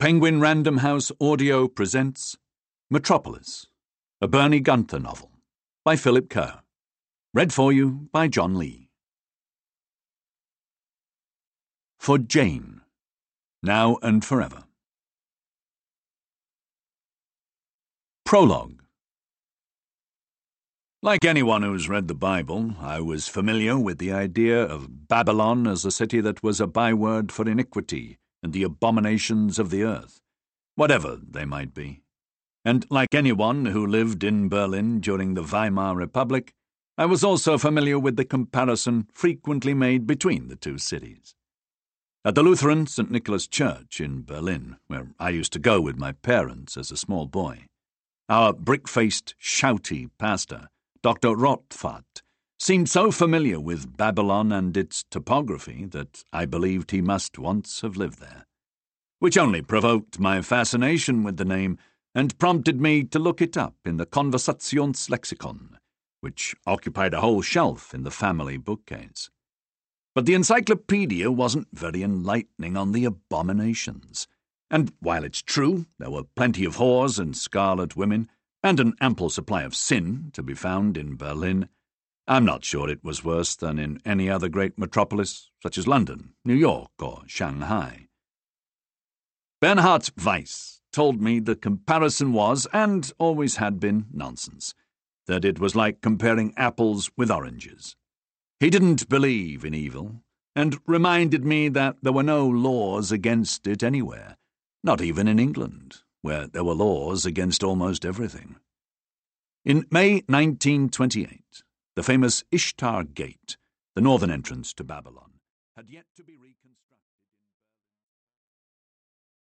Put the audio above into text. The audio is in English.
Penguin Random House Audio presents Metropolis, a Bernie Gunther novel, by Philip Kerr. Read for you by John Lee. For Jane, Now and Forever. Prologue. Like anyone who's read the Bible, I was familiar with the idea of Babylon as a city that was a byword for iniquity and the abominations of the earth, whatever they might be. And like anyone who lived in Berlin during the Weimar Republic, I was also familiar with the comparison frequently made between the two cities. At the Lutheran St. Nicholas Church in Berlin, where I used to go with my parents as a small boy, our brick-faced, shouty pastor, Dr. Rotfat, seemed so familiar with Babylon and its topography that I believed he must once have lived there, which only provoked my fascination with the name and prompted me to look it up in the Konversationslexikon, which occupied a whole shelf in the family bookcase. But the encyclopedia wasn't very enlightening on the abominations, and while it's true there were plenty of whores and scarlet women, and an ample supply of sin to be found in Berlin, I'm not sure it was worse than in any other great metropolis, such as London, New York, or Shanghai. Bernhard Weiss told me the comparison was, and always had been, nonsense, that it was like comparing apples with oranges. He didn't believe in evil, and reminded me that there were no laws against it anywhere, not even in England, where there were laws against almost everything. In May 1928, the famous Ishtar Gate, the northern entrance to Babylon, had yet to be